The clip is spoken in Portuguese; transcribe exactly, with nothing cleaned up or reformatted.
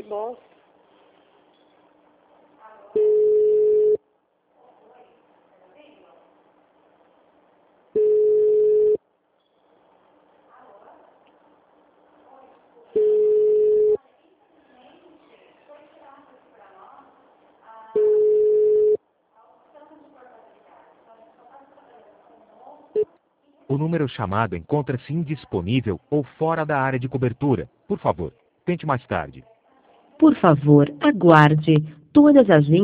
Bom. O número chamado encontra-se indisponível ou fora da área de cobertura. Por favor, tente mais tarde. Por favor, aguarde. Todas as linhas